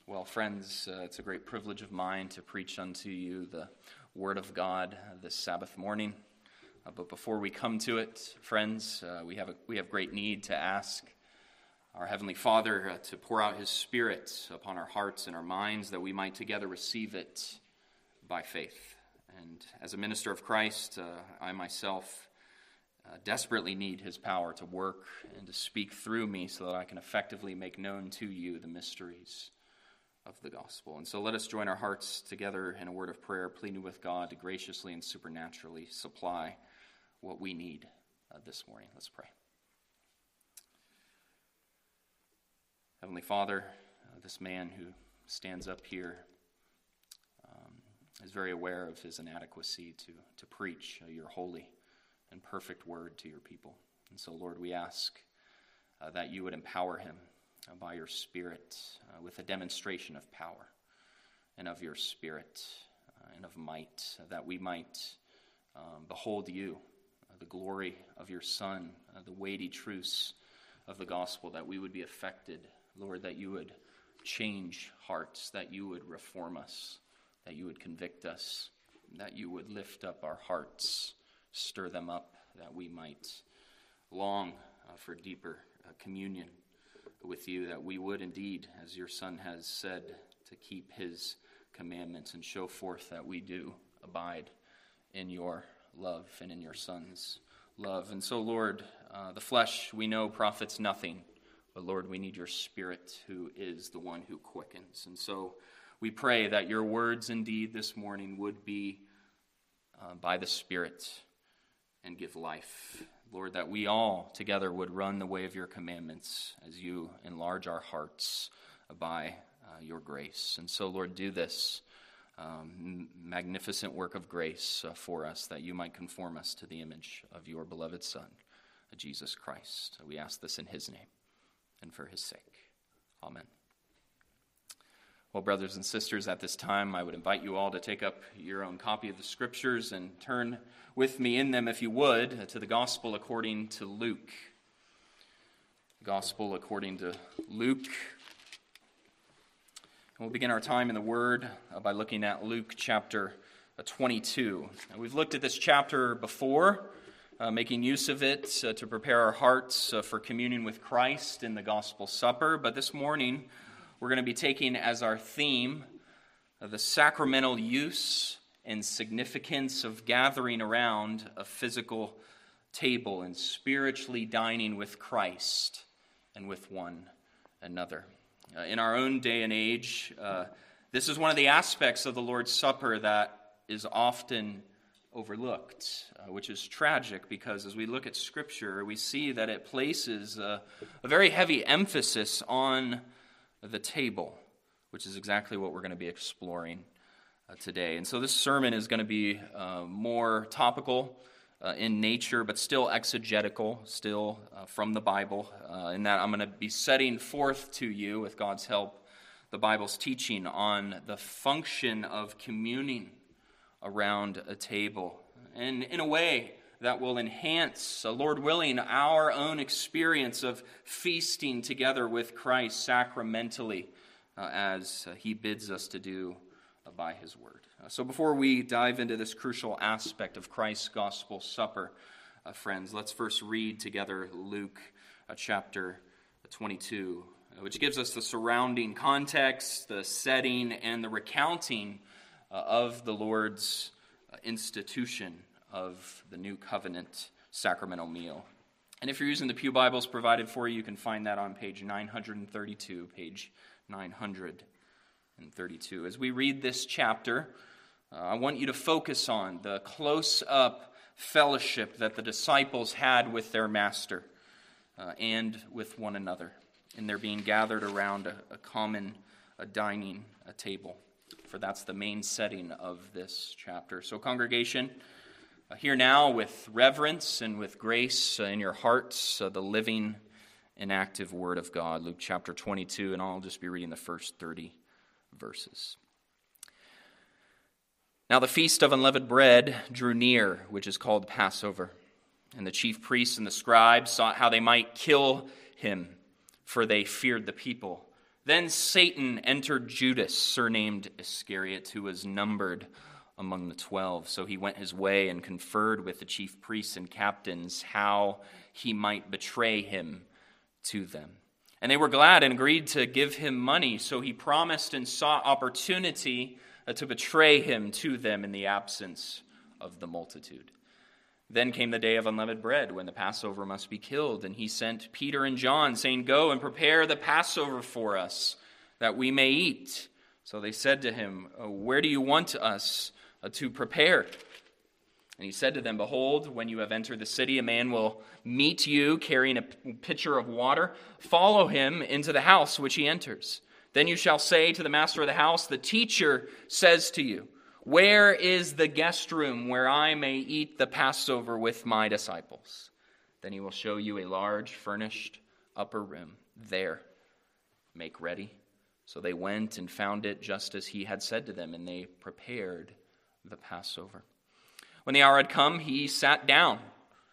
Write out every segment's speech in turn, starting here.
Well, friends, it's a great privilege of mine to preach unto you the Word of God this Sabbath morning. But before we come to it, friends, we have great need to ask our Heavenly Father to pour out His Spirit upon our hearts and our minds, that we might together receive it by faith. And as a minister of Christ, I myself desperately need His power to work and to speak through me so that I can effectively make known to you the mysteries of the gospel. And so let us join our hearts together in a word of prayer, pleading with God to graciously and supernaturally supply what we need this morning. Let's pray. Heavenly Father, this man who stands up here is very aware of his inadequacy to preach your holy and perfect word to your people. And so, Lord, we ask that you would empower him by your Spirit with a demonstration of power and of your Spirit and of might, that we might behold you, the glory of your Son, the weighty truths of the gospel, that we would be affected, Lord, that you would change hearts, that you would reform us, that you would convict us, that you would lift up our hearts, stir them up, that we might long for deeper communion with you, that we would indeed, as your Son has said, to keep his commandments and show forth that we do abide in your love and in your Son's love. And so, Lord, the flesh we know profits nothing, but Lord, we need your Spirit, who is the one who quickens. And so we pray that your words indeed this morning would be by the Spirit and give life. Lord, that we all together would run the way of your commandments as you enlarge our hearts by your grace. And so, Lord, do this magnificent work of grace for us, that you might conform us to the image of your beloved Son, Jesus Christ. We ask this in his name and for his sake. Amen. Well, brothers and sisters, at this time, I would invite you all to take up your own copy of the Scriptures and turn with me in them, if you would, to the Gospel according to Luke. Gospel according to Luke. And we'll begin our time in the Word by looking at Luke chapter 22. Now, we've looked at this chapter before, making use of it to prepare our hearts for communion with Christ in the Gospel Supper. But this morning, we're going to be taking as our theme the sacramental use and significance of gathering around a physical table and spiritually dining with Christ and with one another. In our own day and age, this is one of the aspects of the Lord's Supper that is often overlooked, which is tragic, because as we look at Scripture, we see that it places a very heavy emphasis on the table, which is exactly what we're going to be exploring today. And so this sermon is going to be more topical in nature, but still exegetical, still from the Bible, in that I'm going to be setting forth to you, with God's help, the Bible's teaching on the function of communing around a table, and in a way that will enhance, Lord willing, our own experience of feasting together with Christ sacramentally, as he bids us to do by his word. So before we dive into this crucial aspect of Christ's gospel supper, friends, let's first read together Luke chapter 22, which gives us the surrounding context, the setting, and the recounting of the Lord's institution of the new covenant sacramental meal. And if you're using the Pew Bibles provided for you, you can find that on page 932, page 932. As we read this chapter, I want you to focus on the close-up fellowship that the disciples had with their master and with one another, in their being gathered around a common dining table. For that's the main setting of this chapter. So, congregation, hear now with reverence and with grace in your hearts the living and active Word of God. Luke chapter 22, and I'll just be reading the first 30 verses. Now the feast of unleavened bread drew near, which is called Passover. And the chief priests and the scribes sought how they might kill him, for they feared the people, Then Satan entered Judas, surnamed Iscariot, who was numbered among the 12. So he went his way and conferred with the chief priests and captains how he might betray him to them. And they were glad and agreed to give him money. So he promised and sought opportunity to betray him to them in the absence of the multitude. Then came the day of unleavened bread, when the Passover must be killed. And he sent Peter and John, saying, "Go and prepare the Passover for us, that we may eat." So they said to him, "Where do you want us to prepare?" And he said to them, "Behold, when you have entered the city, a man will meet you carrying a pitcher of water. Follow him into the house which he enters. Then you shall say to the master of the house, 'The teacher says to you, where is the guest room where I may eat the Passover with my disciples?' Then he will show you a large furnished upper room. There, make ready." So they went and found it just as he had said to them, and they prepared the Passover. When the hour had come, he sat down,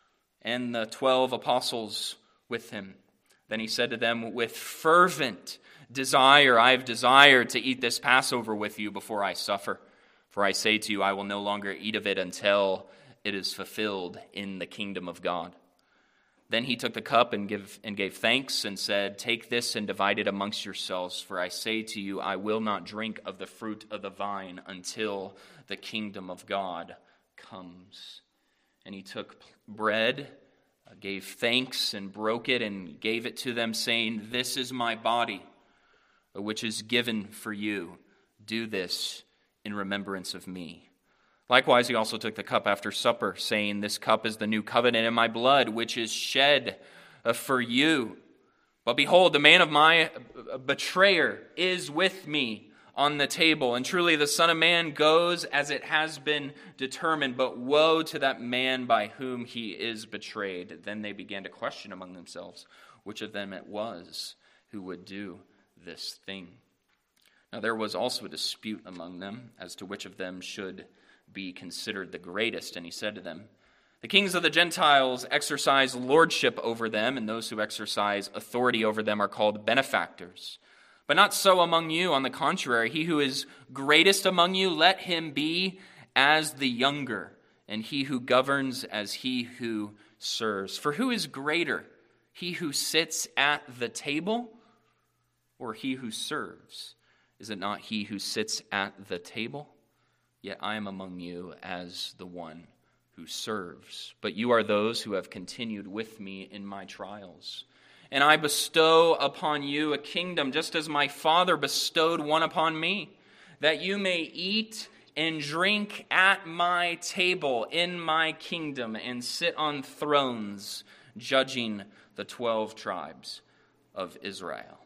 and the 12 apostles with him. Then he said to them, "With fervent desire I have desired to eat this Passover with you before I suffer. For I say to you, I will no longer eat of it until it is fulfilled in the kingdom of God." Then he took the cup and gave thanks and said, "Take this and divide it amongst yourselves. For I say to you, I will not drink of the fruit of the vine until the kingdom of God comes." And he took bread, gave thanks, and broke it and gave it to them, saying, "This is my body, which is given for you. Do this in remembrance of me." Likewise, he also took the cup after supper, saying, "This cup is the new covenant in my blood, which is shed for you. But behold, the man of my betrayer is with me on the table. And truly the Son of Man goes as it has been determined, but woe to that man by whom he is betrayed." Then they began to question among themselves which of them it was who would do this thing. Now there was also a dispute among them as to which of them should be considered the greatest. And he said to them, "The kings of the Gentiles exercise lordship over them, and those who exercise authority over them are called benefactors. But not so among you. On the contrary, he who is greatest among you, let him be as the younger, and he who governs as he who serves. For who is greater, he who sits at the table or he who serves? Is it not he who sits at the table? Yet I am among you as the one who serves. But you are those who have continued with me in my trials. And I bestow upon you a kingdom, just as my Father bestowed one upon me, that you may eat and drink at my table in my kingdom and sit on thrones, judging the 12 tribes of Israel."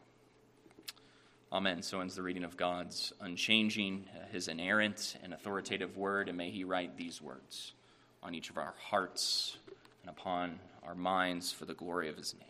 Amen. So ends the reading of God's unchanging, his inerrant and authoritative word, and may he write these words on each of our hearts and upon our minds for the glory of his name.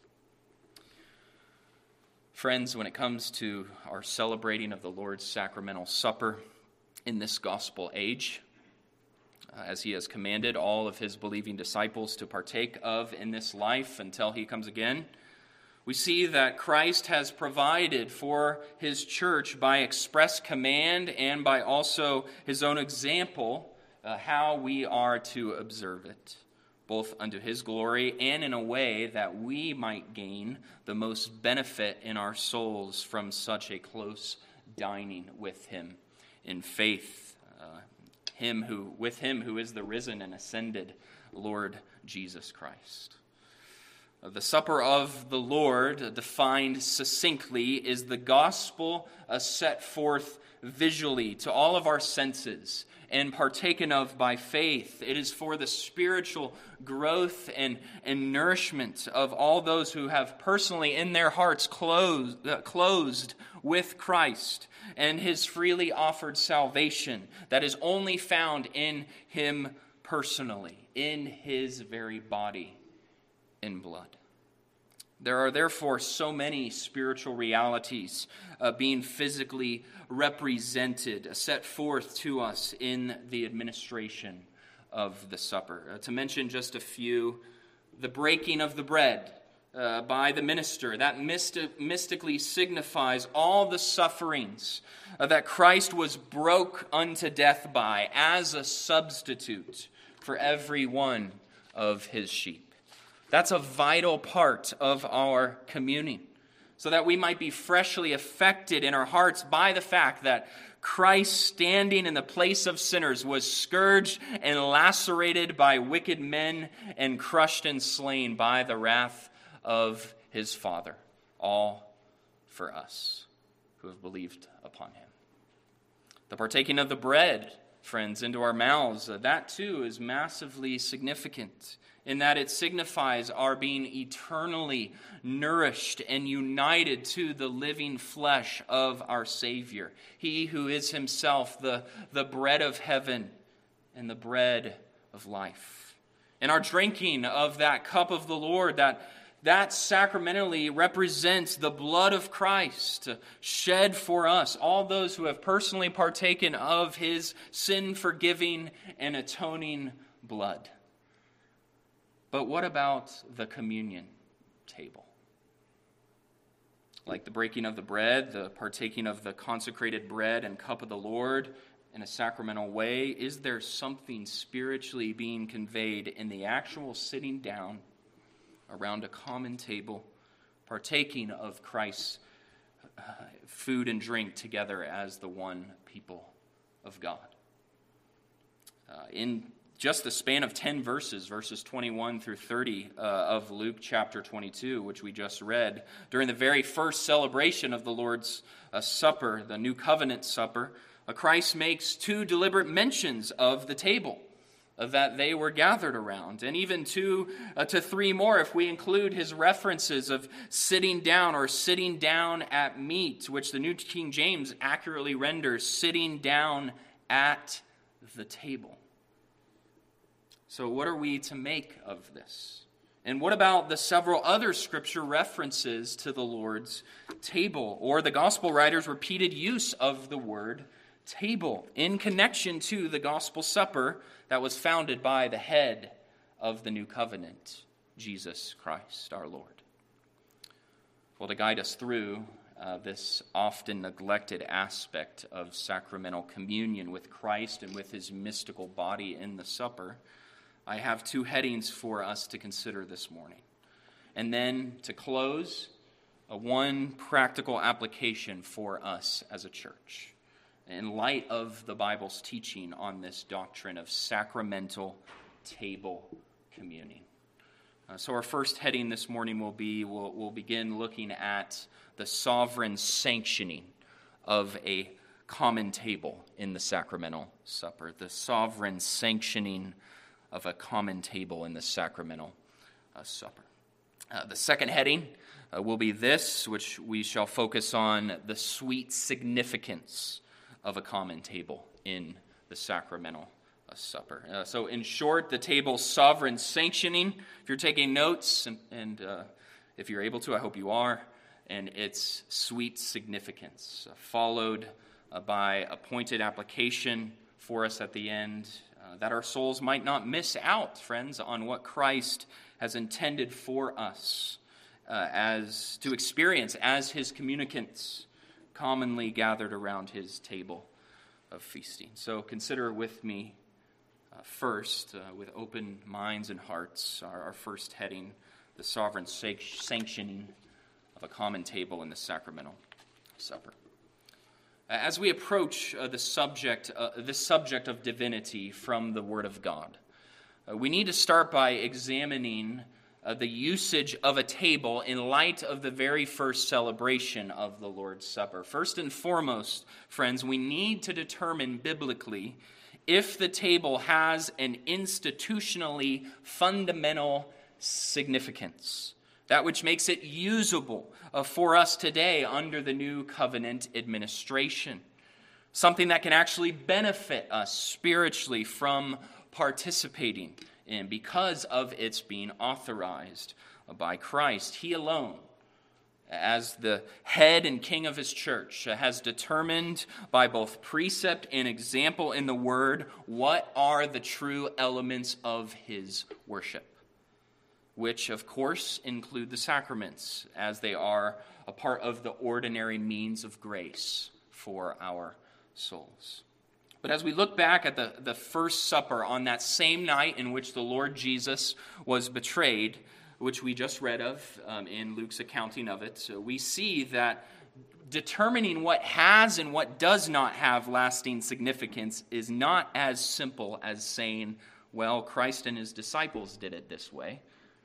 Friends, when it comes to our celebrating of the Lord's sacramental supper in this gospel age, as he has commanded all of his believing disciples to partake of in this life until he comes again, we see that Christ has provided for his church by express command and by also his own example how we are to observe it, both unto his glory and in a way that we might gain the most benefit in our souls from such a close dining with him in faith, with him who is the risen and ascended Lord Jesus Christ. The supper of the Lord, defined succinctly, is the gospel set forth visually to all of our senses and partaken of by faith. It is for the spiritual growth and nourishment of all those who have personally in their hearts closed with Christ and his freely offered salvation that is only found in him personally, in his very body in blood. There are therefore so many spiritual realities being physically represented, set forth to us in the administration of the supper. To mention just a few, the breaking of the bread by the minister. That mystically signifies all the sufferings that Christ was broke unto death by as a substitute for every one of his sheep. That's a vital part of our communion, so that we might be freshly affected in our hearts by the fact that Christ, standing in the place of sinners, was scourged and lacerated by wicked men and crushed and slain by the wrath of his Father, all for us who have believed upon him. The partaking of the bread, friends, into our mouths, that too is massively significant in that it signifies our being eternally nourished and united to the living flesh of our Savior, he who is himself the bread of heaven and the bread of life. And our drinking of that cup of the Lord, that sacramentally represents the blood of Christ shed for us, all those who have personally partaken of his sin-forgiving and atoning blood. But what about the communion table? Like the breaking of the bread, the partaking of the consecrated bread and cup of the Lord in a sacramental way, is there something spiritually being conveyed in the actual sitting down around a common table, partaking of Christ's food and drink together as the one people of God? In just the span of 10 verses 21 through 30 of Luke chapter 22, which we just read, during the very first celebration of the Lord's Supper, the New Covenant Supper, Christ makes two deliberate mentions of the table that they were gathered around, and even two to three more if we include his references of sitting down or sitting down at meat, which the New King James accurately renders sitting down at the table. So what are we to make of this? And what about the several other scripture references to the Lord's table, or the gospel writers' repeated use of the word table in connection to the gospel supper that was founded by the head of the new covenant, Jesus Christ our Lord? Well, to guide us through this often neglected aspect of sacramental communion with Christ and with his mystical body in the supper, I have two headings for us to consider this morning. And then to close, one practical application for us as a church in light of the Bible's teaching on this doctrine of sacramental table communing. So our first heading this morning will be, we'll begin looking at the sovereign sanctioning of a common table in the sacramental supper. The sovereign sanctioning of a common table in the sacramental supper. The second heading will be this, which we shall focus on the sweet significance of a common table in the sacramental supper. So in short, the table's sovereign sanctioning, if you're taking notes, and if you're able to, I hope you are, and its sweet significance, followed by a pointed application for us at the end, that our souls might not miss out, friends, on what Christ has intended for us as to experience as his communicants commonly gathered around his table of feasting. So consider with me first, with open minds and hearts, our first heading, the sovereign sanctioning of a common table in the sacramental supper. As we approach this subject of divinity from the Word of God, we need to start by examining the usage of a table in light of the very first celebration of the Lord's Supper. First and foremost, friends, we need to determine biblically if the table has an institutionally fundamental significance, that which makes it usable for us today under the new covenant administration, something that can actually benefit us spiritually from participating in because of its being authorized by Christ. He alone, as the head and king of his church, has determined by both precept and example in the Word what are the true elements of his worship. which of course include the sacraments, as they are a part of the ordinary means of grace for our souls. But as we look back at the First Supper on that same night in which the Lord Jesus was betrayed, which we just read of in Luke's accounting of it, we see that determining what has and what does not have lasting significance is not as simple as saying, well, Christ and his disciples did it this way,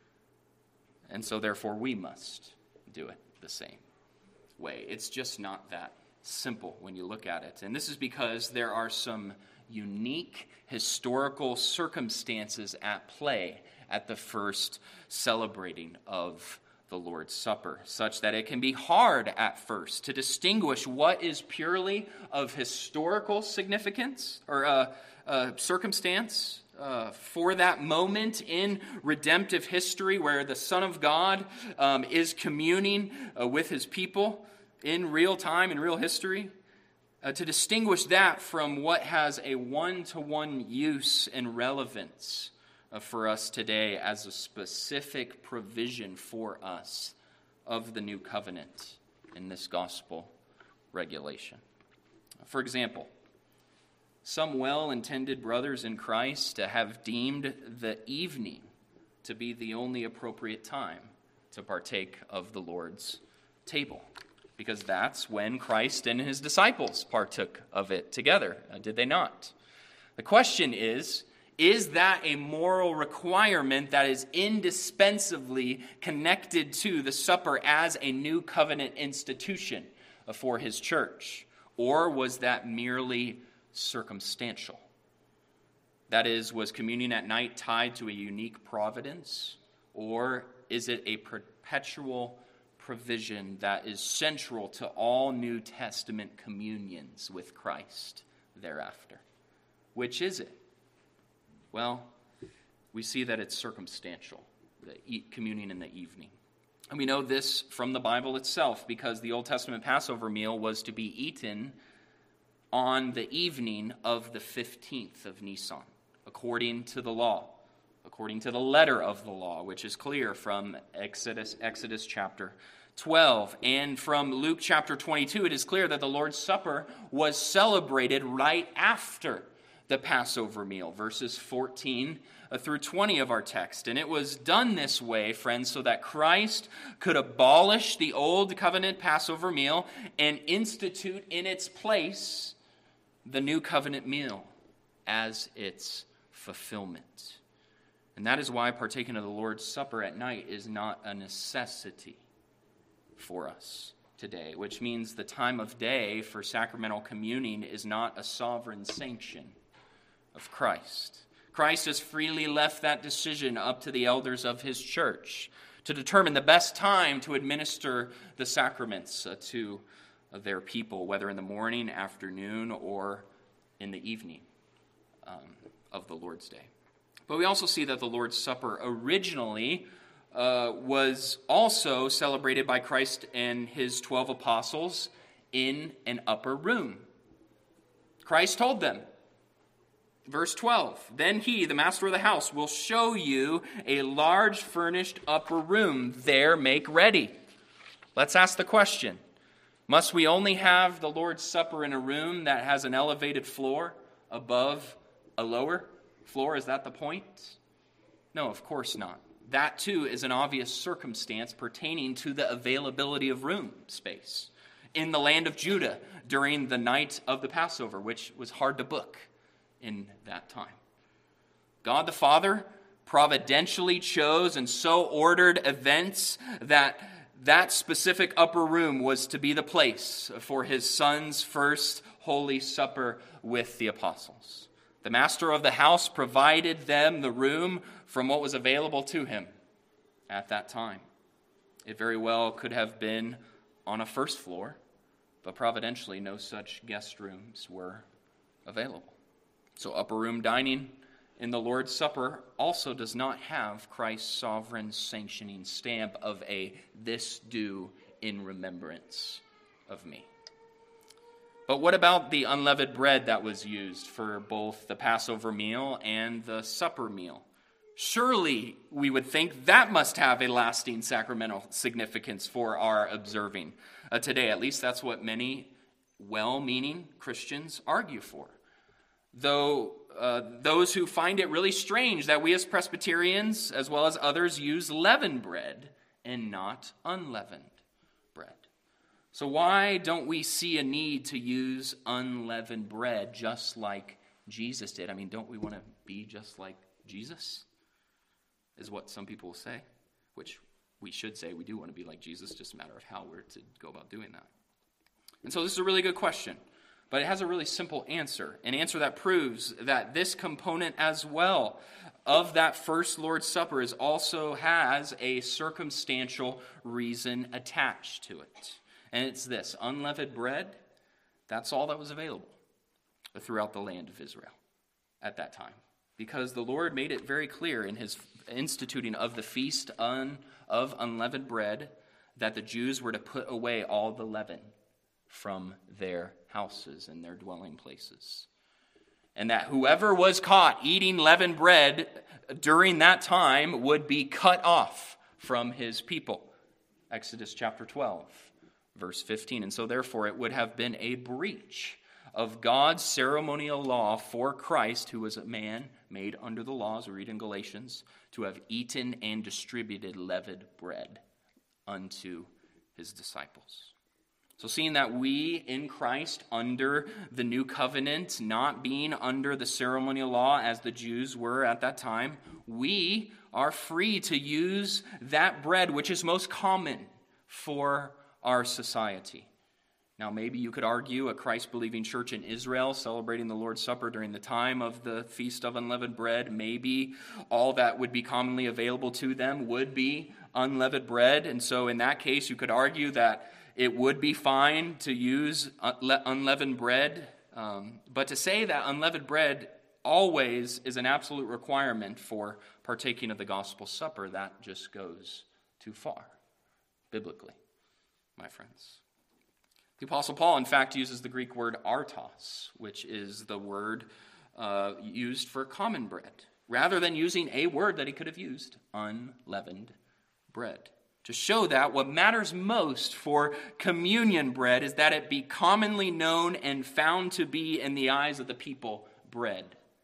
and so therefore we must do it the same way. It's just not that simple when you look at it. And this is because there are some unique historical circumstances at play at the first celebrating of the Lord's Supper, such that it can be hard at first to distinguish what is purely of historical significance or circumstance for that moment in redemptive history where the Son of God is communing with his people in real time, in real history, to distinguish that from what has a one-to-one use and relevance for us today as a specific provision for us of the new covenant in this gospel regulation. For example, some well-intended brothers in Christ have deemed the evening to be the only appropriate time to partake of the Lord's table, because that's when Christ and his disciples partook of it together, did they not? The question is that a moral requirement that is indispensably connected to the supper as a new covenant institution for his church? Or was that merely circumstantial? That is, was communion at night tied to a unique providence? Or is it a perpetual provision that is central to all New Testament communions with Christ thereafter? Which is it? Well, we see that it's circumstantial, the communion in the evening. And we know this from the Bible itself, because the Old Testament Passover meal was to be eaten on the evening of the 15th of Nisan, according to the law, according to the letter of the law, which is clear from Exodus chapter 12. And from Luke chapter 22, it is clear that the Lord's Supper was celebrated right after the Passover meal, verses 14 through 20 of our text. And it was done this way, friends, so that Christ could abolish the old covenant Passover meal and institute in its place the new covenant meal as its fulfillment. And that is why partaking of the Lord's Supper at night is not a necessity for us today, which means the time of day for sacramental communing is not a sovereign sanction of Christ. Christ has freely left that decision up to the elders of his church to determine the best time to administer the sacraments to their people, whether in the morning, afternoon, or in the evening of the Lord's Day. But we also see that the Lord's Supper originally was also celebrated by Christ and his 12 apostles in an upper room. Christ told them, verse 12, "Then he, the master of the house, will show you a large furnished upper room. There make ready." Let's ask the question, must we only have the Lord's Supper in a room that has an elevated floor above a lower floor? Is that the point? No, of course not. That too is an obvious circumstance pertaining to the availability of room space in the land of Judah during the night of the Passover, which was hard to book in that time. God the Father providentially chose and so ordered events that specific upper room was to be the place for his Son's first Holy Supper with the apostles. The master of the house provided them the room from what was available to him at that time. It very well could have been on a first floor, but providentially no such guest rooms were available. So upper room dining in the Lord's Supper also does not have Christ's sovereign sanctioning stamp of a "this do in remembrance of me." But what about the unleavened bread that was used for both the Passover meal and the supper meal? Surely, we would think that must have a lasting sacramental significance for our observing today. At least that's what many well-meaning Christians argue for. Though those who find it really strange that we as Presbyterians, as well as others, use leavened bread and not unleavened bread. So why don't we see a need to use unleavened bread just like Jesus did? I mean, don't we want to be just like Jesus? Is what some people will say, which we should say we do want to be like Jesus, just a matter of how we're to go about doing that. And so this is a really good question, but it has a really simple answer, an answer that proves that this component as well of that first Lord's Supper also has a circumstantial reason attached to it. And it's this: unleavened bread, that's all that was available throughout the land of Israel at that time. Because the Lord made it very clear in his instituting of the feast of unleavened bread that the Jews were to put away all the leaven from their houses and their dwelling places. And that whoever was caught eating leavened bread during that time would be cut off from his people. Exodus chapter 12, verse 15. And so therefore it would have been a breach of God's ceremonial law for Christ, who was a man made under the laws, we read in Galatians, to have eaten and distributed leavened bread unto his disciples. So seeing that we in Christ under the new covenant, not being under the ceremonial law as the Jews were at that time, we are free to use that bread which is most common for our society. Now, maybe you could argue a Christ-believing church in Israel celebrating the Lord's Supper during the time of the Feast of Unleavened Bread, maybe all that would be commonly available to them would be unleavened bread. And so in that case, you could argue that it would be fine to use unleavened bread. But to say that unleavened bread always is an absolute requirement for partaking of the gospel supper, that just goes too far, biblically, my friends. The Apostle Paul, in fact, uses the Greek word artos, which is the word used for common bread, rather than using a word that he could have used, unleavened bread, to show that what matters most for communion bread is that it be commonly known and found to be in the eyes of the people bread,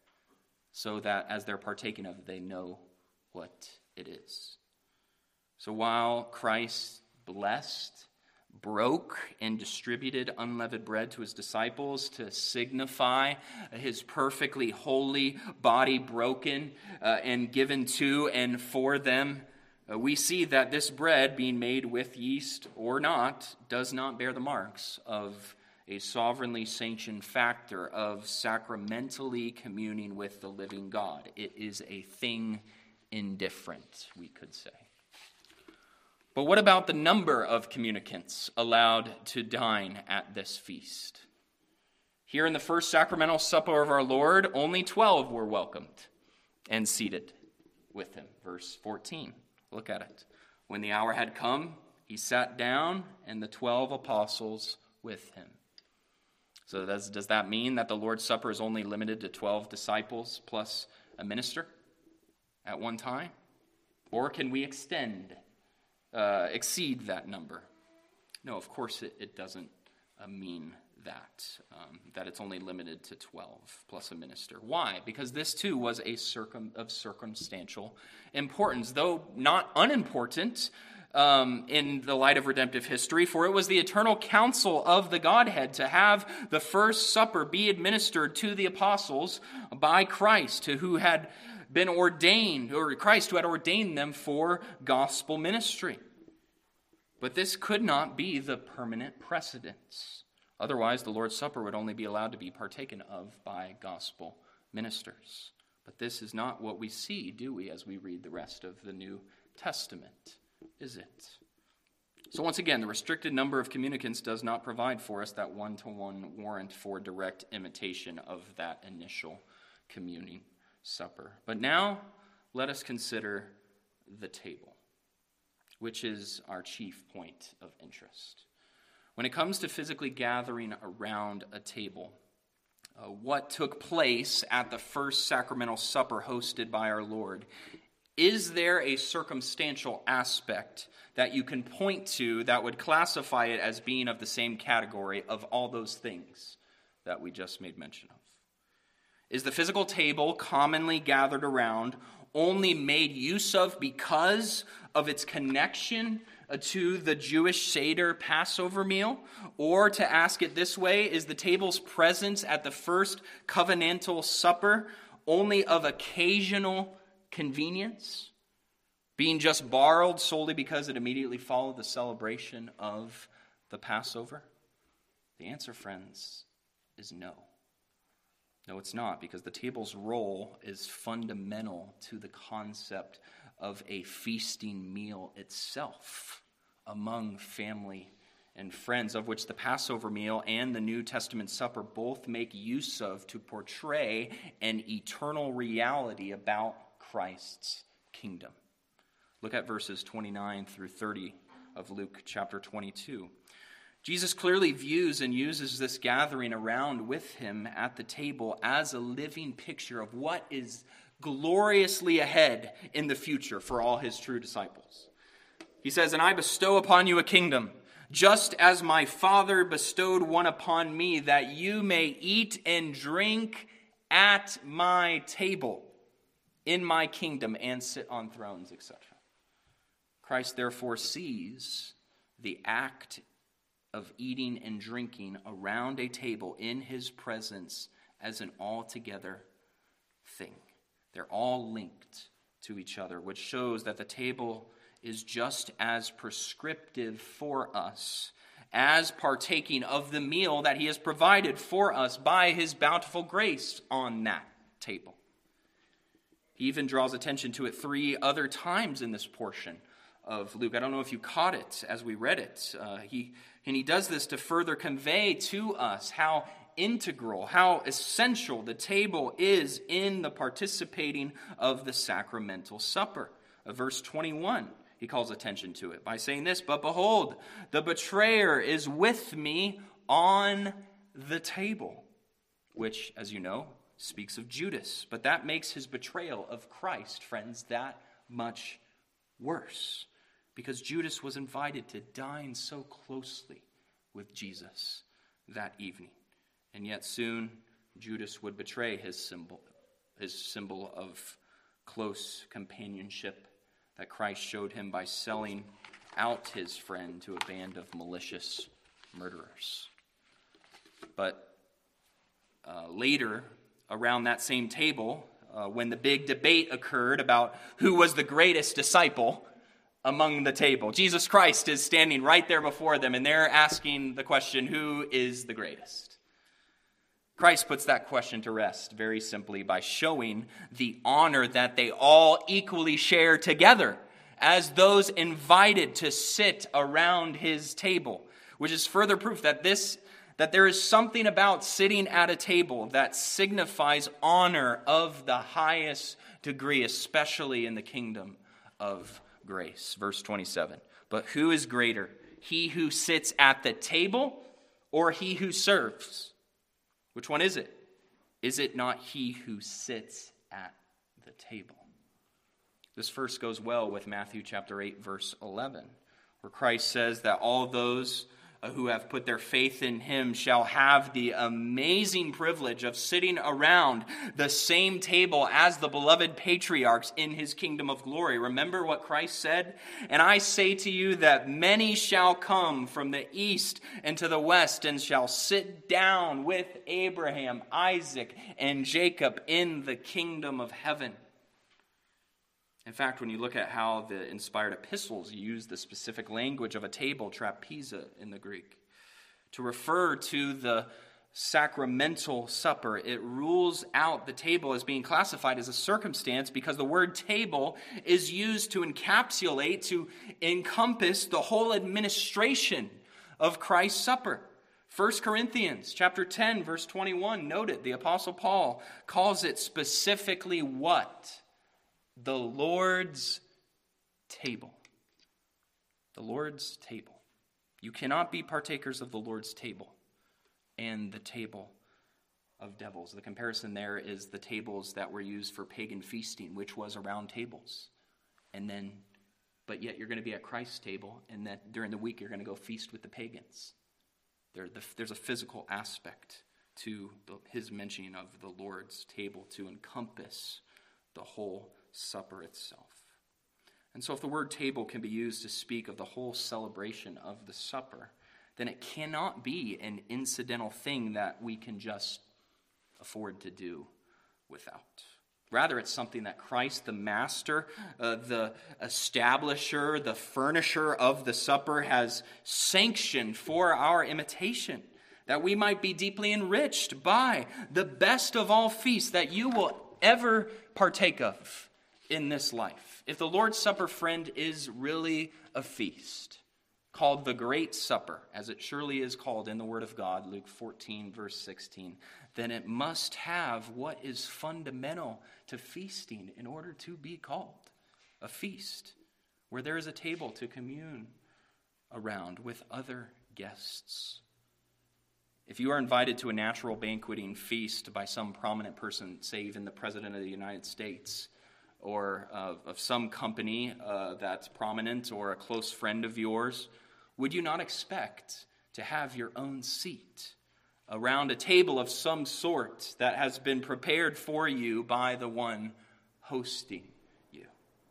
so that as they're partaking of it, they know what it is. So while Christ blessed, broke, and distributed unleavened bread to his disciples to signify his perfectly holy body broken and given to and for them, we see that this bread, being made with yeast or not, does not bear the marks of a sovereignly sanctioned factor of sacramentally communing with the living God. It is a thing indifferent, we could say. But what about the number of communicants allowed to dine at this feast? Here in the first sacramental supper of our Lord, only 12 were welcomed and seated with him. Verse 14, look at it. When the hour had come, he sat down, and the 12 apostles with him. So does that mean that the Lord's Supper is only limited to 12 disciples plus a minister at one time? Or can we exceed that number? No, of course it doesn't mean that it's only limited to 12 plus a minister. Why? Because this too was of circumstantial importance, though not unimportant in the light of redemptive history, for it was the eternal counsel of the Godhead to have the first supper be administered to the apostles by Christ, who had been ordained, or Christ who had ordained them for gospel ministry. But this could not be the permanent precedence. Otherwise, the Lord's Supper would only be allowed to be partaken of by gospel ministers. But this is not what we see, do we, as we read the rest of the New Testament, is it? So once again, the restricted number of communicants does not provide for us that one-to-one warrant for direct imitation of that initial communing supper. But now, let us consider the table, which is our chief point of interest. When it comes to physically gathering around a table, what took place at the first sacramental supper hosted by our Lord Is there a circumstantial aspect that you can point to that would classify it as being of the same category of all those things that we just made mention of? Is the physical table commonly gathered around only made use of because of its connection to the Jewish Seder Passover meal? Or to ask it this way, is the table's presence at the first covenantal supper only of occasional convenience, being just borrowed solely because it immediately followed the celebration of the Passover? The answer, friends, is no. No, it's not, because the table's role is fundamental to the concept of a feasting meal itself among family and friends, of which the Passover meal and the New Testament supper both make use of to portray an eternal reality about Christ's kingdom. Look at verses 29 through 30 of Luke chapter 22. Jesus clearly views and uses this gathering around with him at the table as a living picture of what is gloriously ahead in the future for all his true disciples. He says, "And I bestow upon you a kingdom, just as my Father bestowed one upon me, that you may eat and drink at my table in my kingdom and sit on thrones," etc. Christ therefore sees the act of eating and drinking around a table in his presence as an altogether thing. They're all linked to each other, which shows that the table is just as prescriptive for us as partaking of the meal that he has provided for us by his bountiful grace on that table. He even draws attention to it 3 other times in this portion of Luke. I don't know if you caught it as we read it. He does this to further convey to us how integral, how essential the table is in the participating of the sacramental supper. Verse 21, he calls attention to it by saying this, "But behold, the betrayer is with me on the table," which, as you know, speaks of Judas. But that makes his betrayal of Christ, friends, that much worse, because Judas was invited to dine so closely with Jesus that evening. And yet soon Judas would betray his symbol of close companionship that Christ showed him by selling out his friend to a band of malicious murderers. But later, around that same table, when the big debate occurred about who was the greatest disciple among the table, Jesus Christ is standing right there before them, and they're asking the question, who is the greatest? Christ puts that question to rest very simply by showing the honor that they all equally share together as those invited to sit around his table, which is further proof that there is something about sitting at a table that signifies honor of the highest degree, especially in the kingdom of grace. Verse 27, "But who is greater, he who sits at the table or he who serves?" Which one is it? Is it not he who sits at the table? This verse goes well with Matthew chapter 8, verse 11, where Christ says that all those who have put their faith in him shall have the amazing privilege of sitting around the same table as the beloved patriarchs in his kingdom of glory. Remember what Christ said? "And I say to you that many shall come from the east and to the west and shall sit down with Abraham, Isaac, and Jacob in the kingdom of heaven." In fact, when you look at how the inspired epistles use the specific language of a table, trapeza in the Greek, to refer to the sacramental supper, it rules out the table as being classified as a circumstance because the word table is used to encapsulate, to encompass the whole administration of Christ's supper. 1 Corinthians chapter 10, verse 21, note it, the Apostle Paul calls it specifically what? The Lord's table. The Lord's table. You cannot be partakers of the Lord's table and the table of devils. The comparison there is the tables that were used for pagan feasting, which was around tables but yet you're going to be at Christ's table, and that during the week you're going to go feast with the pagans. There's a physical aspect to his mentioning of the Lord's table to encompass the whole supper itself. And so if the word table can be used to speak of the whole celebration of the supper, then it cannot be an incidental thing that we can just afford to do without. Rather, it's something that Christ, the master, the establisher, the furnisher of the supper, has sanctioned for our imitation, that we might be deeply enriched by the best of all feasts that you will ever partake of in this life. If the Lord's Supper, friend, is really a feast, called the Great Supper, as it surely is called in the Word of God, Luke 14, verse 16, then it must have what is fundamental to feasting in order to be called a feast, where there is a table to commune around with other guests. If you are invited to a natural banqueting feast by some prominent person, say even the President of the United States, or of some company that's prominent, or a close friend of yours, would you not expect to have your own seat around a table of some sort that has been prepared for you by the one hosting you?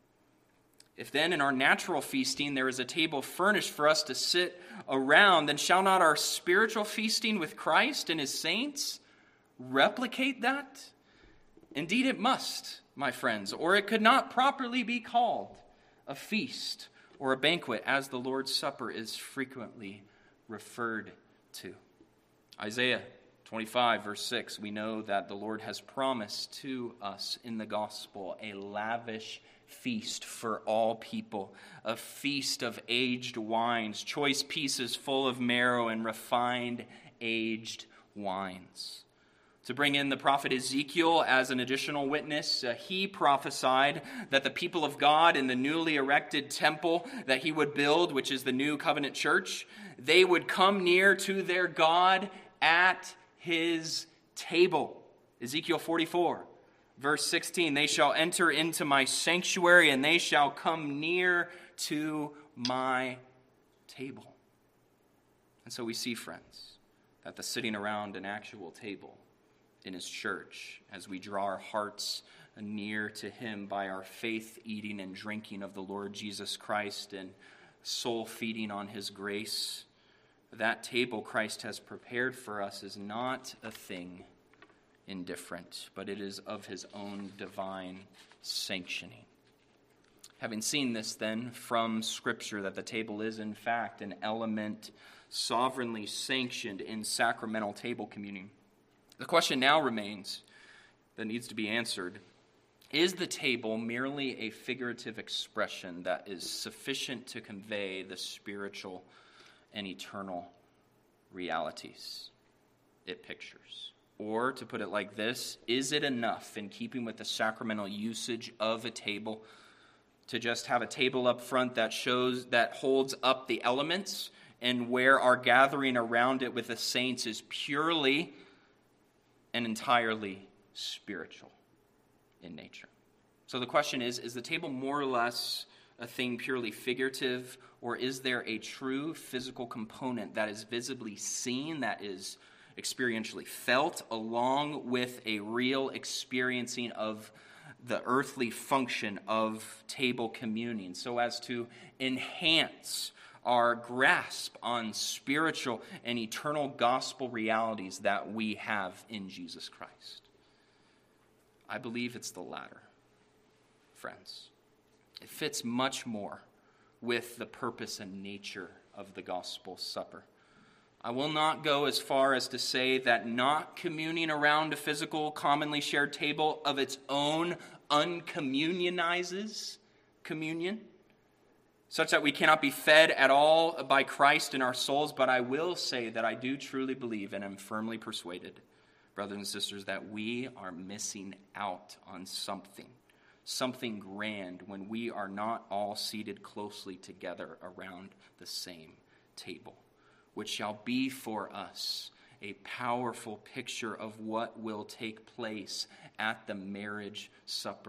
If then in our natural feasting there is a table furnished for us to sit around, then shall not our spiritual feasting with Christ and his saints replicate that? Indeed it must, my friends, or it could not properly be called a feast or a banquet, as the Lord's Supper is frequently referred to. Isaiah 25, verse 6, we know that the Lord has promised to us in the gospel a lavish feast for all people, a feast of aged wines, choice pieces full of marrow and refined aged wines. To bring in the prophet Ezekiel as an additional witness, he prophesied that the people of God in the newly erected temple that he would build, which is the new covenant church, they would come near to their God at his table. Ezekiel 44, verse 16, they shall enter into my sanctuary and they shall come near to my table. And so we see, friends, that the sitting around an actual table in his church, as we draw our hearts near to him by our faith eating and drinking of the Lord Jesus Christ and soul feeding on his grace, that table Christ has prepared for us is not a thing indifferent, but it is of his own divine sanctioning. Having seen this then from Scripture, that the table is in fact an element sovereignly sanctioned in sacramental table communion, the question now remains that needs to be answered: is the table merely a figurative expression that is sufficient to convey the spiritual and eternal realities it pictures? Or, to put it like this, is it enough, in keeping with the sacramental usage of a table, to just have a table up front that holds up the elements, and where our gathering around it with the saints is purely and entirely spiritual in nature? So the question is the table more or less a thing purely figurative, or is there a true physical component that is visibly seen, that is experientially felt, along with a real experiencing of the earthly function of table communion, so as to enhance our grasp on spiritual and eternal gospel realities that we have in Jesus Christ? I believe it's the latter, friends. It fits much more with the purpose and nature of the gospel supper. I will not go as far as to say that not communing around a physical, commonly shared table of its own uncommunionizes communion, such that we cannot be fed at all by Christ in our souls. But I will say that I do truly believe, and am firmly persuaded, brothers and sisters, that we are missing out on something grand, when we are not all seated closely together around the same table, which shall be for us a powerful picture of what will take place at the marriage supper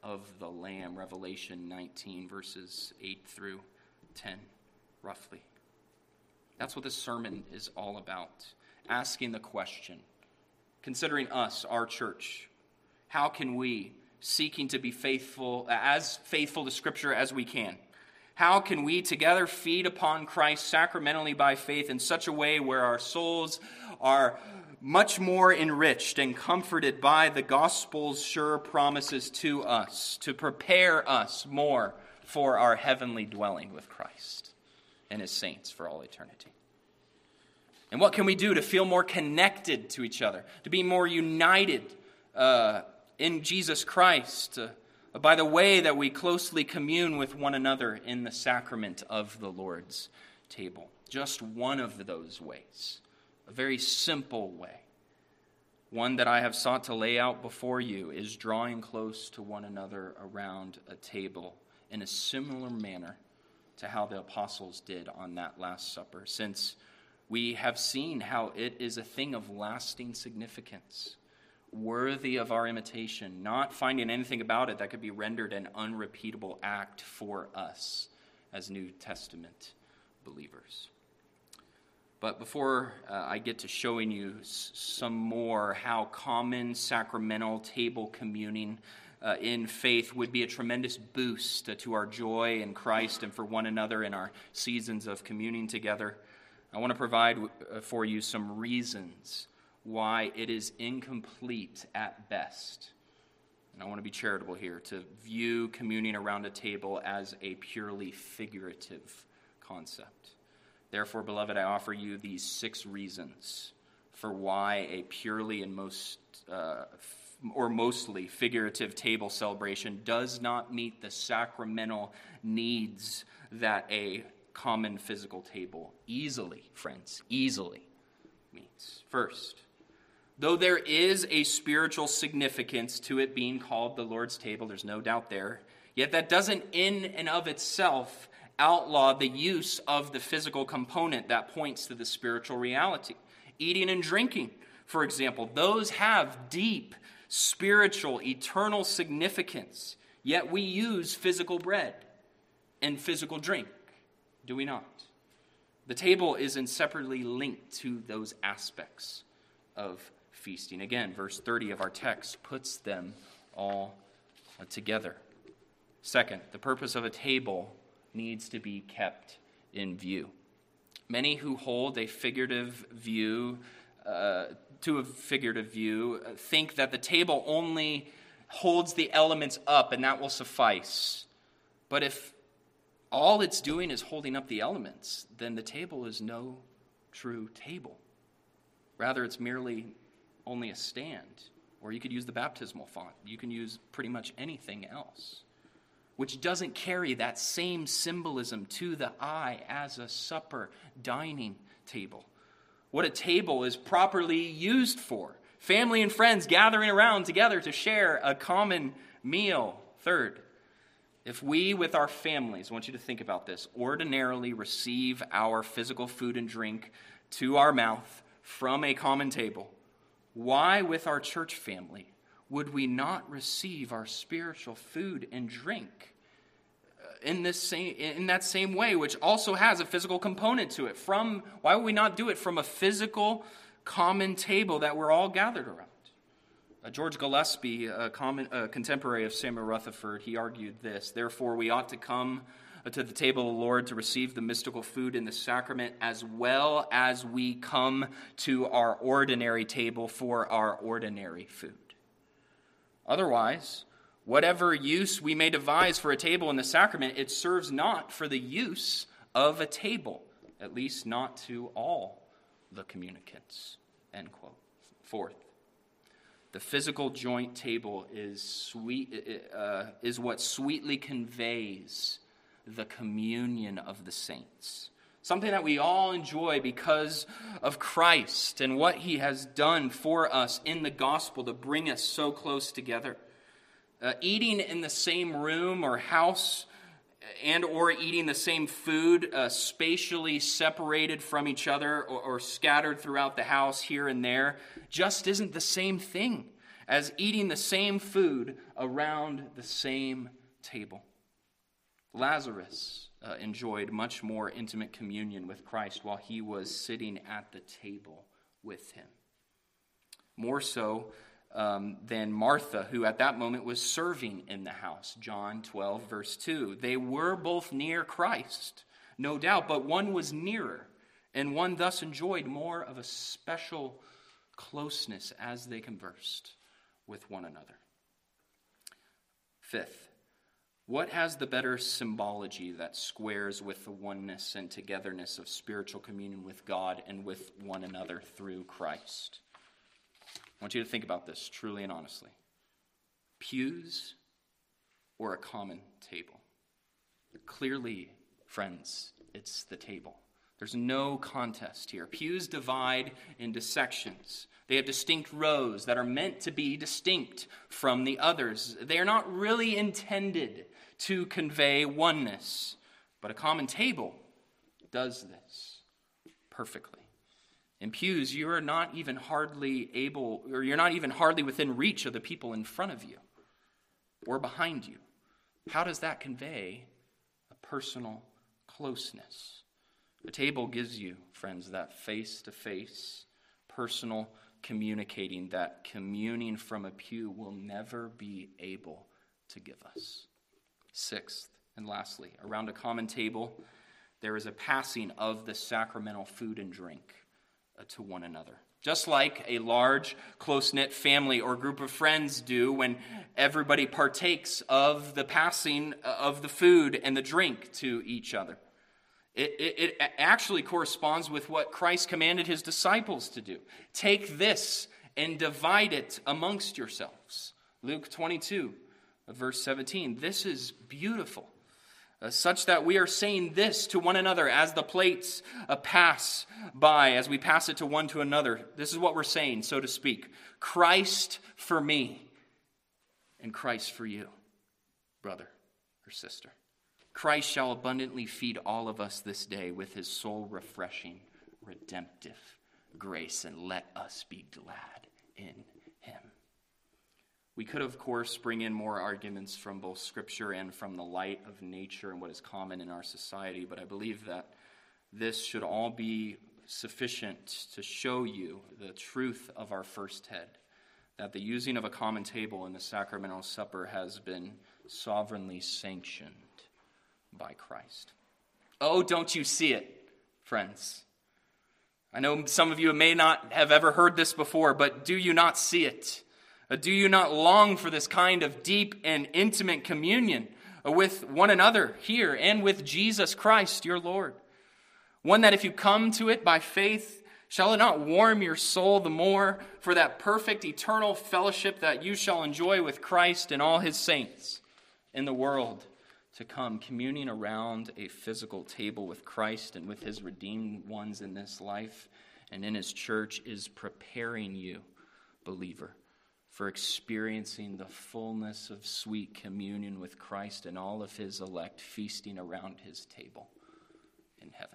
of the Lamb, Revelation 19, verses 8 through 10, roughly. That's what this sermon is all about. Asking the question, considering us, our church, how can we, seeking to be faithful to Scripture as we can, how can we together feed upon Christ sacramentally by faith in such a way where our souls are much more enriched and comforted by the gospel's sure promises to us, to prepare us more for our heavenly dwelling with Christ and his saints for all eternity? And what can we do to feel more connected to each other, to be more united in Jesus Christ by the way that we closely commune with one another in the sacrament of the Lord's table? Just one of those ways, a very simple way, one that I have sought to lay out before you, is drawing close to one another around a table in a similar manner to how the apostles did on that Last Supper, since we have seen how it is a thing of lasting significance, worthy of our imitation, not finding anything about it that could be rendered an unrepeatable act for us as New Testament believers. But before I get to showing you some more how common sacramental table communing in faith would be a tremendous boost to our joy in Christ and for one another in our seasons of communing together, I want to provide for you some reasons why it is incomplete at best. And I want to be charitable here, to view communing around a table as a purely figurative concept. Therefore, beloved, I offer you these 6 reasons for why a purely and mostly figurative table celebration does not meet the sacramental needs that a common physical table easily meets. First, though there is a spiritual significance to it being called the Lord's table, there's no doubt there, yet that doesn't in and of itself outlaw the use of the physical component that points to the spiritual reality. Eating and drinking, for example, those have deep spiritual, eternal significance, yet we use physical bread and physical drink, do we not? The table is inseparably linked to those aspects of feasting. Again, verse 30 of our text puts them all together. Second, the purpose of a table needs to be kept in view. Many who hold a figurative view, think that the table only holds the elements up and that will suffice. But if all it's doing is holding up the elements, then the table is no true table. Rather, it's merely only a stand. Or you could use the baptismal font. You can use pretty much anything else, which doesn't carry that same symbolism to the eye as a supper dining table. What a table is properly used for. Family and friends gathering around together to share a common meal. Third, if we with our families, I want you to think about this, ordinarily receive our physical food and drink to our mouth from a common table, why with our church family would we not receive our spiritual food and drink in that same way, which also has a physical component to it? Why would we not do it from a physical common table that we're all gathered around? George Gillespie, a contemporary of Samuel Rutherford, he argued this: therefore we ought to come to the table of the Lord to receive the mystical food in the sacrament as well as we come to our ordinary table for our ordinary food. Otherwise, whatever use we may devise for a table in the sacrament, it serves not for the use of a table, at least not to all the communicants. End quote. Fourth, the physical joint table is what sweetly conveys the communion of the saints. Something that we all enjoy because of Christ and what he has done for us in the gospel to bring us so close together. Eating in the same room or house and or eating the same food spatially separated from each other or scattered throughout the house here and there just isn't the same thing as eating the same food around the same table. Lazarus enjoyed much more intimate communion with Christ while he was sitting at the table with him. More so than Martha, who at that moment was serving in the house. John 12, verse 2. They were both near Christ, no doubt, but one was nearer, and one thus enjoyed more of a special closeness as they conversed with one another. Fifth, what has the better symbology that squares with the oneness and togetherness of spiritual communion with God and with one another through Christ? I want you to think about this truly and honestly. Pews or a common table? Clearly, friends, it's the table. There's no contest here. Pews divide into sections. They have distinct rows that are meant to be distinct from the others. They are not really intended to convey oneness, but a common table does this perfectly. In pews, you're not even hardly within reach of the people in front of you or behind you. How does that convey a personal closeness? The table gives you, friends, that face-to-face, personal communicating that communing from a pew will never be able to give us. Sixth, and lastly, around a common table, there is a passing of the sacramental food and drink to one another. Just like a large, close-knit family or group of friends do when everybody partakes of the passing of the food and the drink to each other. It actually corresponds with what Christ commanded his disciples to do. Take this and divide it amongst yourselves. Luke 22, verse 17. This is beautiful, such that we are saying this to one another as the plates pass by, as we pass it to one to another. This is what we're saying, so to speak. Christ for me and Christ for you, brother or sister. Christ shall abundantly feed all of us this day with his soul-refreshing, redemptive grace, and let us be glad in him. We could, of course, bring in more arguments from both Scripture and from the light of nature and what is common in our society, but I believe that this should all be sufficient to show you the truth of our first head, that the using of a common table in the sacramental supper has been sovereignly sanctioned by Christ. Oh, don't you see it, friends? I know some of you may not have ever heard this before, but do you not see it? Do you not long for this kind of deep and intimate communion with one another here and with Jesus Christ, your Lord? One that if you come to it by faith, shall it not warm your soul the more for that perfect eternal fellowship that you shall enjoy with Christ and all his saints in the world to come, communing around a physical table with Christ and with his redeemed ones in this life and in his church is preparing you, believer, for experiencing the fullness of sweet communion with Christ and all of his elect feasting around his table in heaven.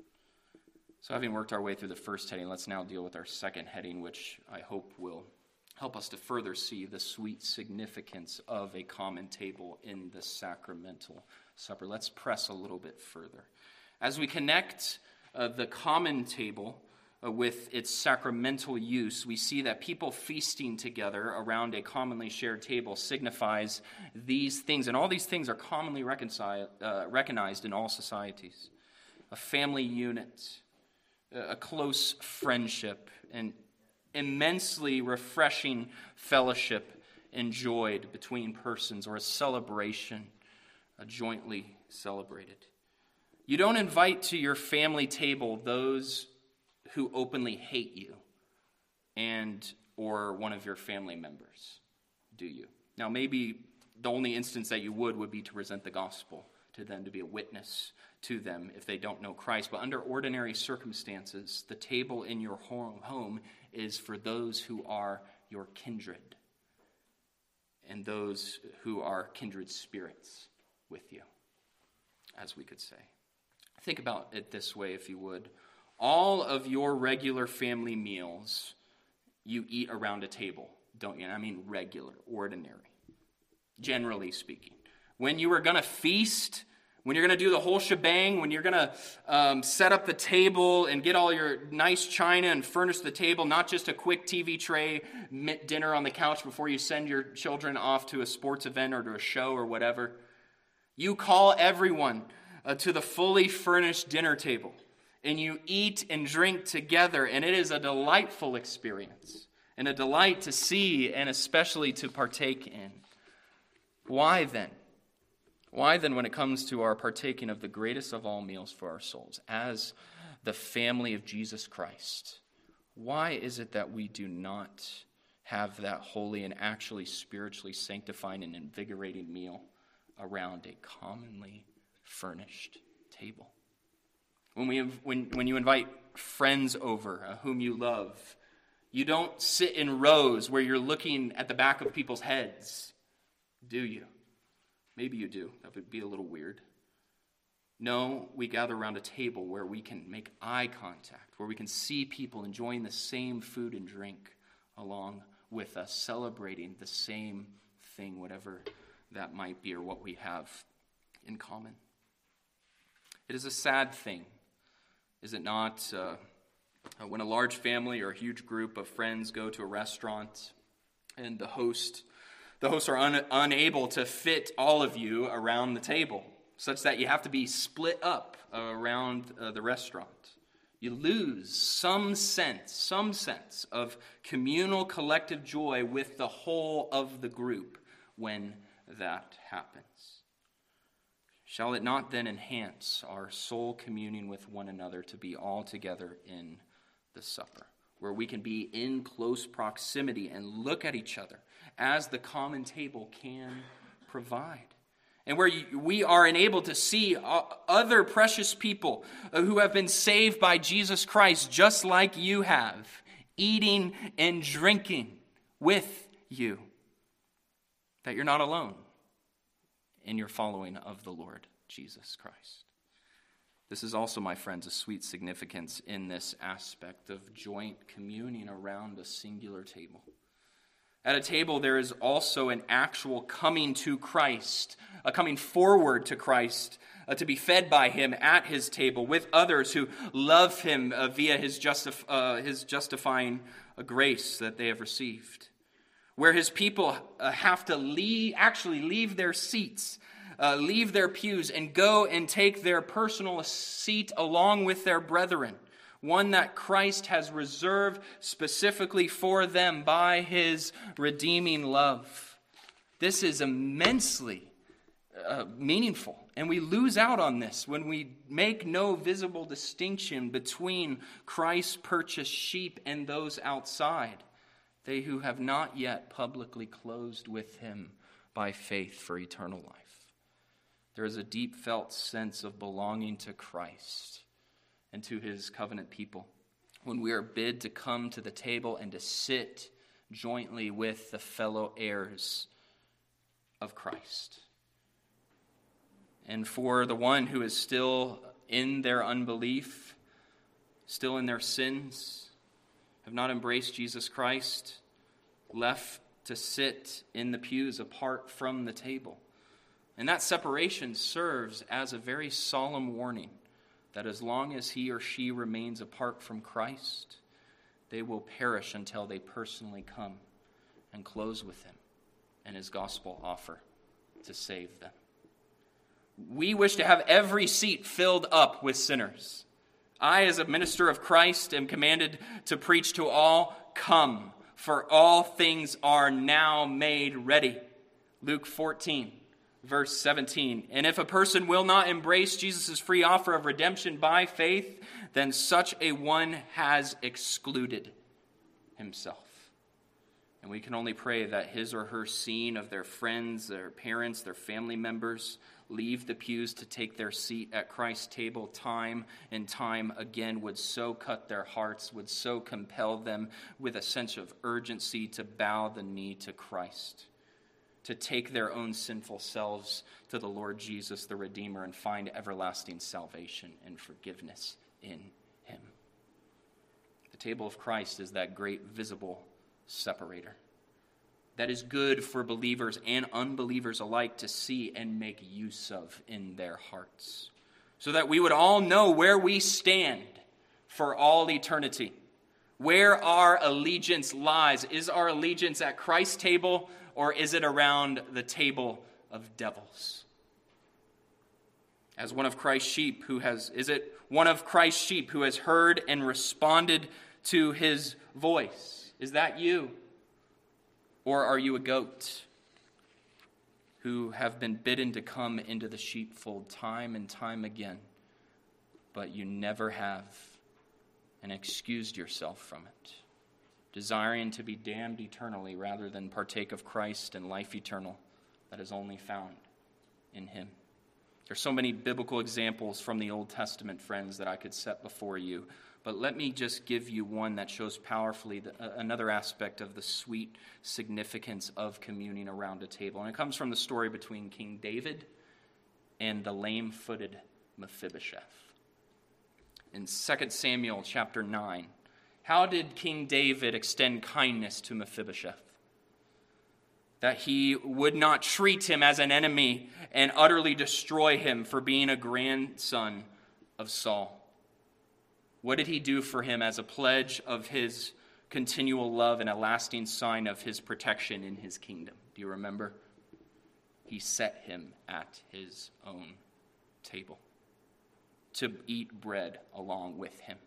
So having worked our way through the first heading, let's now deal with our second heading, which I hope will help us to further see the sweet significance of a common table in the sacramental supper. Let's press a little bit further. As we connect the common table with its sacramental use, we see that people feasting together around a commonly shared table signifies these things, and all these things are commonly recognized in all societies. A family unit, a close friendship, and immensely refreshing fellowship enjoyed between persons, or a celebration jointly celebrated. You don't invite to your family table those who openly hate you and or one of your family members, do you? Now, maybe the only instance that you would be to present the gospel to them, to be a witness to them if they don't know Christ. But under ordinary circumstances, the table in your home is for those who are your kindred and those who are kindred spirits with you, as we could say. Think about it this way, if you would. All of your regular family meals you eat around a table, don't you? I mean regular, ordinary, generally speaking. When you are going to feast, when you're going to do the whole shebang, when you're going to set up the table and get all your nice china and furnish the table, not just a quick TV tray dinner on the couch before you send your children off to a sports event or to a show or whatever. You call everyone to the fully furnished dinner table, and you eat and drink together, and it is a delightful experience and a delight to see and especially to partake in. Why then? Why then, when it comes to our partaking of the greatest of all meals for our souls, as the family of Jesus Christ, why is it that we do not have that holy and actually spiritually sanctifying and invigorating meal around a commonly furnished table? When you invite friends over whom you love, you don't sit in rows where you're looking at the back of people's heads, do you? Maybe you do. That would be a little weird. No, we gather around a table where we can make eye contact, where we can see people enjoying the same food and drink along with us, celebrating the same thing, whatever that might be or what we have in common. It is a sad thing, is it not, when a large family or a huge group of friends go to a restaurant and the hosts are unable to fit all of you around the table, such that you have to be split up around the restaurant. You lose some sense of communal collective joy with the whole of the group when that happens. Shall it not then enhance our soul communing with one another to be all together in the supper, where we can be in close proximity and look at each other as the common table can provide, and where we are enabled to see other precious people who have been saved by Jesus Christ, just like you have, eating and drinking with you, that you're not alone in your following of the Lord Jesus Christ. This is also, my friends, a sweet significance in this aspect of joint communing around a singular table. At a table, there is also an actual coming to Christ, a coming forward to Christ, to be fed by him at his table with others who love him via his justifying grace that they have received. Where his people have to leave their seats, leave their pews, and go and take their personal seat along with their brethren, one that Christ has reserved specifically for them by his redeeming love. This is immensely meaningful, and we lose out on this when we make no visible distinction between Christ's purchased sheep and those outside, they who have not yet publicly closed with him by faith for eternal life. There is a deep felt sense of belonging to Christ and to his covenant people when we are bid to come to the table and to sit jointly with the fellow heirs of Christ. And for the one who is still in their unbelief, still in their sins, have not embraced Jesus Christ, left to sit in the pews apart from the table. And that separation serves as a very solemn warning that as long as he or she remains apart from Christ, they will perish until they personally come and close with him and his gospel offer to save them. We wish to have every seat filled up with sinners. I, as a minister of Christ, am commanded to preach to all, "Come, for all things are now made ready." Luke 14. Verse 17, and if a person will not embrace Jesus' free offer of redemption by faith, then such a one has excluded himself. And we can only pray that his or her seeing of their friends, their parents, their family members leave the pews to take their seat at Christ's table time and time again would so cut their hearts, would so compel them with a sense of urgency to bow the knee to Christ, to take their own sinful selves to the Lord Jesus, the Redeemer, and find everlasting salvation and forgiveness in him. The table of Christ is that great visible separator. that is good for believers and unbelievers alike to see and make use of in their hearts, so that we would all know where we stand for all eternity, where our allegiance lies. Is our allegiance at Christ's table, or is it around the table of devils? As one of Christ's sheep is it one of Christ's sheep who has heard and responded to his voice? Is that you? Or are you a goat who have been bidden to come into the sheepfold time and time again, but you never have, and excused yourself from it, desiring to be damned eternally rather than partake of Christ and life eternal that is only found in him? There's so many biblical examples from the Old Testament, friends, that I could set before you. But let me just give you one that shows powerfully another aspect of the sweet significance of communing around a table. And it comes from the story between King David and the lame-footed Mephibosheth. In 2 Samuel chapter 9, how did King David extend kindness to Mephibosheth? That he would not treat him as an enemy and utterly destroy him for being a grandson of Saul. What did he do for him as a pledge of his continual love and a lasting sign of his protection in his kingdom? Do you remember? He set him at his own table to eat bread along with him.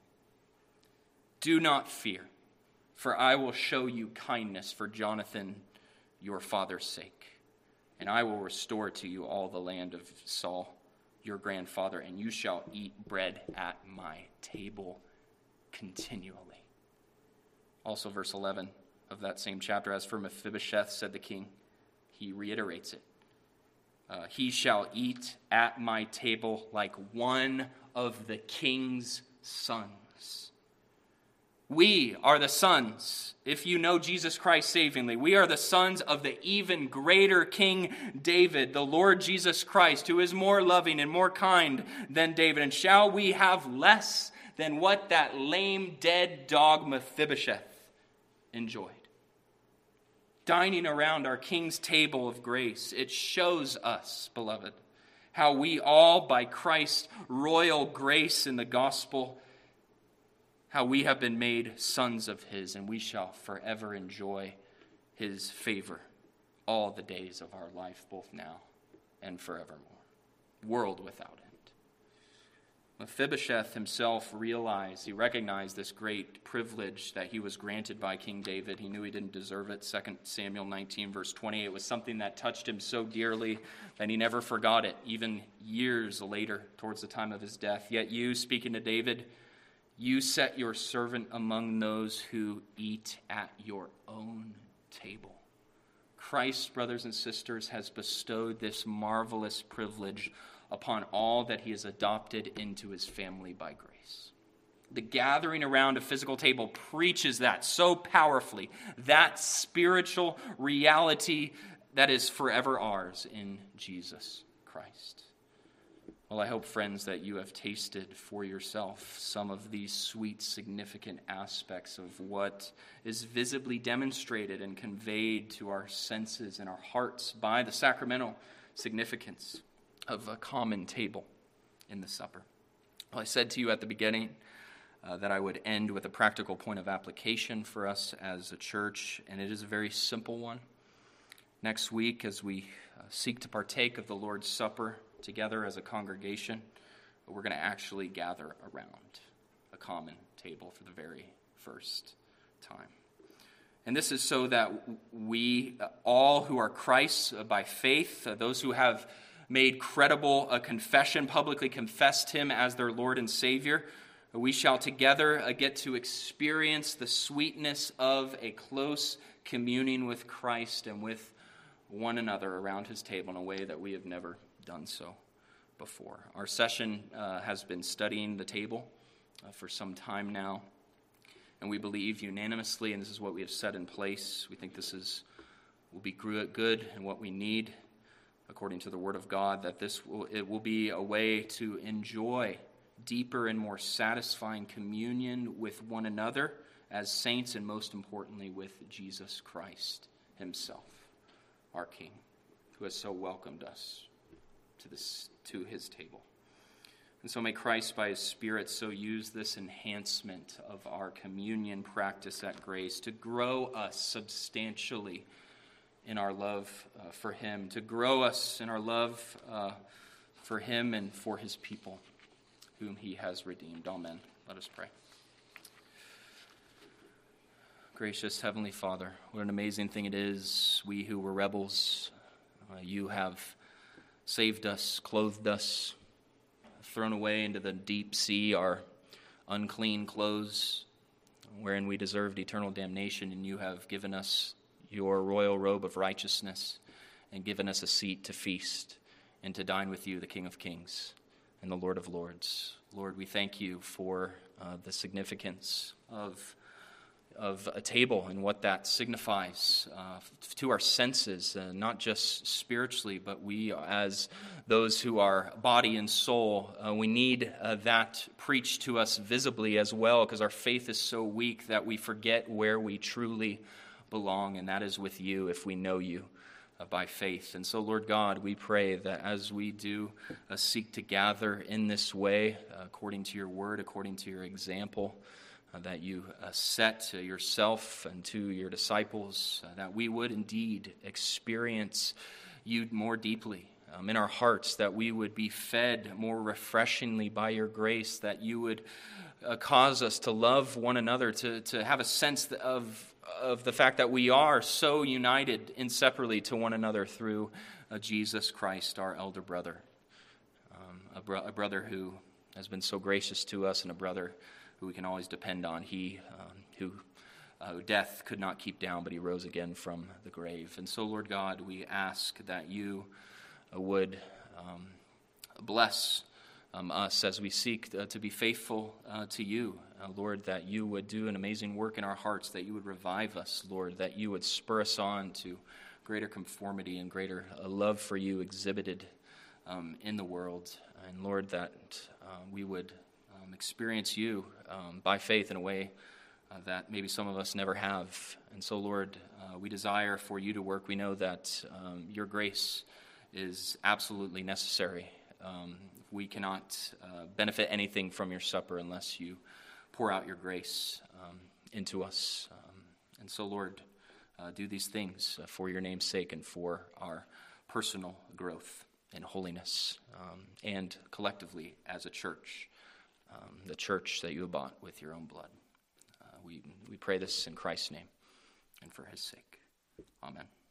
Do not fear, for I will show you kindness for Jonathan, your father's sake, and I will restore to you all the land of Saul, your grandfather, and you shall eat bread at my table continually. Also, verse 11 of that same chapter, as for Mephibosheth, said the king, he reiterates it. He shall eat at my table like one of the king's sons. We are the sons, if you know Jesus Christ savingly, we are the sons of the even greater King David, the Lord Jesus Christ, who is more loving and more kind than David. And shall we have less than what that lame, dead dog Mephibosheth enjoyed? Dining around our King's table of grace, it shows us, beloved, how we all, by Christ's royal grace in the gospel, how we have been made sons of his, and we shall forever enjoy his favor all the days of our life, both now and forevermore. World without end. Mephibosheth himself recognized this great privilege that he was granted by King David. He knew he didn't deserve it. 2 Samuel 19, verse 20. It was something that touched him so dearly that he never forgot it, even years later, towards the time of his death. Yet you, speaking to David, you set your servant among those who eat at your own table. Christ, brothers and sisters, has bestowed this marvelous privilege upon all that he has adopted into his family by grace. The gathering around a physical table preaches that so powerfully, that spiritual reality that is forever ours in Jesus Christ. Well, I hope, friends, that you have tasted for yourself some of these sweet, significant aspects of what is visibly demonstrated and conveyed to our senses and our hearts by the sacramental significance of a common table in the supper. Well, I said to you at the beginning that I would end with a practical point of application for us as a church, and it is a very simple one. Next week, as we seek to partake of the Lord's Supper together as a congregation, we're going to actually gather around a common table for the very first time. And this is so that we, all who are Christ's by faith, those who have made credible a confession, publicly confessed him as their Lord and Savior, we shall together get to experience the sweetness of a close communing with Christ and with one another around his table in a way that we have never done so before. Our session has been studying the table for some time now, and we believe unanimously, and this is what we have set in place, we think this will be good and what we need according to the Word of God, that it will be a way to enjoy deeper and more satisfying communion with one another as saints, and most importantly with Jesus Christ himself, our King, who has so welcomed us to his table. And so may Christ, by his Spirit, so use this enhancement of our communion practice at Grace to grow us substantially in our love for him, to grow us in our love for him and for his people, whom he has redeemed. Amen. Let us pray. Gracious Heavenly Father, what an amazing thing it is, we who were rebels, you have saved us, clothed us, thrown away into the deep sea our unclean clothes, wherein we deserved eternal damnation, and you have given us your royal robe of righteousness and given us a seat to feast and to dine with you, the King of Kings and the Lord of Lords. Lord, we thank you for the significance of a table and what that signifies to our senses, not just spiritually, but we as those who are body and soul, we need that preached to us visibly as well, because our faith is so weak that we forget where we truly belong, and that is with you if we know you by faith. And so, Lord God, we pray that as we do seek to gather in this way, according to your word, according to your example, that you set to yourself and to your disciples, that we would indeed experience you more deeply in our hearts, that we would be fed more refreshingly by your grace, that you would cause us to love one another, to have a sense of the fact that we are so united inseparably to one another through Jesus Christ, our elder brother, a brother who has been so gracious to us, and a brother who we can always depend on. He who death could not keep down, but he rose again from the grave. And so, Lord God, we ask that you would bless us as we seek to be faithful to you. Lord, that you would do an amazing work in our hearts, that you would revive us, Lord, that you would spur us on to greater conformity and greater love for you exhibited in the world. And Lord, that we would experience you by faith in a way that maybe some of us never have. And so, Lord, we desire for you to work. We know that your grace is absolutely necessary. We cannot benefit anything from your supper unless you pour out your grace into us. And so, Lord, do these things for your name's sake and for our personal growth in holiness and collectively as a church. The church that you have bought with your own blood. We pray this in Christ's name and for his sake. Amen.